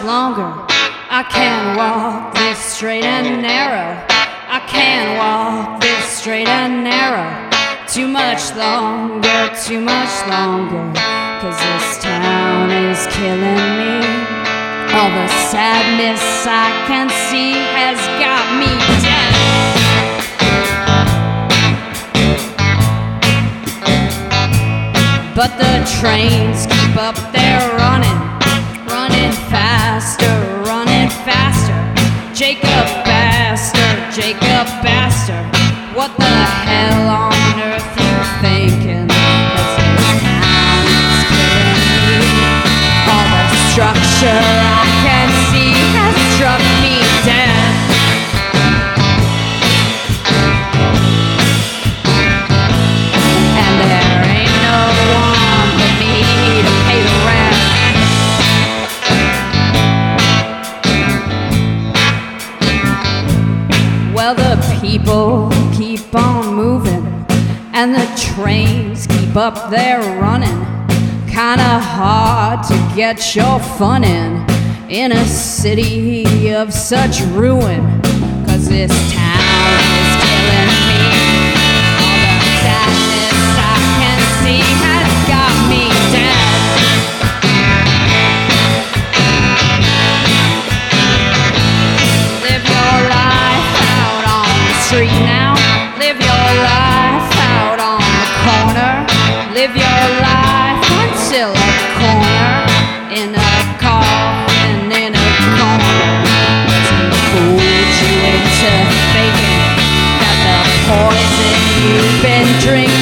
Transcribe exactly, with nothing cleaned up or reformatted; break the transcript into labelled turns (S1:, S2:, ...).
S1: longer. I can't walk this straight and narrow. I can't walk this straight and narrow. Too much longer, too much longer. 'Cause this town is killing me. All the sadness I can see has got me dead. But the trains keep up their running, running faster, running faster. Jacob Baster, Jacob Baster, what the hell on earth you thinking? 'Cause this town is killing me. All the structure I can see has struck me dead. And there ain't no one but me to pay the rent. Well, the people keep on moving, and the trains keep up their running. Kinda hard to get your fun in in a city of such ruin. 'Cause this town is killing me. All the sadness I can see has got me dead. Live your life out on the street now. Live your life out on the corner. Live your life until a corner. In a coffin, in a corner. But he fooled you into thinking that the poison you've been drinking